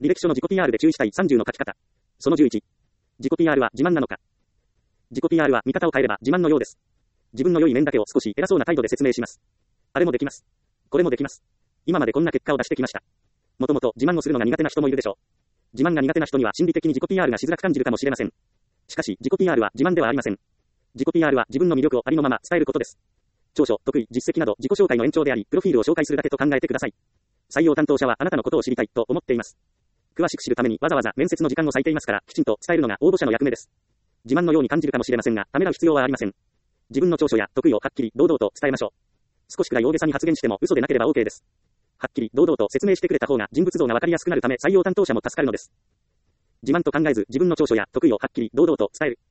履歴書の自己 PR で注意したい30の書き方。その11。自己 PR は自慢なのか。自己 PR は見方を変えれば自慢のようです。自分の良い面だけを少し偉そうな態度で説明します。あれもできます。これもできます。今までこんな結果を出してきました。もともと自慢をするのが苦手な人もいるでしょう。自慢が苦手な人には心理的に自己 PR がしづらく感じるかもしれません。しかし、自己 PR は自慢ではありません。自己 PR は自分の魅力をありのまま伝えることです。長所、得意、実績など自己紹介の延長であり、プロフィールを紹介するだけと考えてください。採用担当者はあなたのことを知りたいと思っています。詳しく知るためにわざわざ面接の時間を割いていますから、きちんと伝えるのが応募者の役目です。自慢のように感じるかもしれませんが、ためらう必要はありません。自分の長所や得意をはっきり堂々と伝えましょう。少しくらい大げさに発言しても嘘でなければ OK です。はっきり堂々と説明してくれた方が人物像がわかりやすくなるため採用担当者も助かるのです。自慢と考えず自分の長所や得意をはっきり堂々と伝える。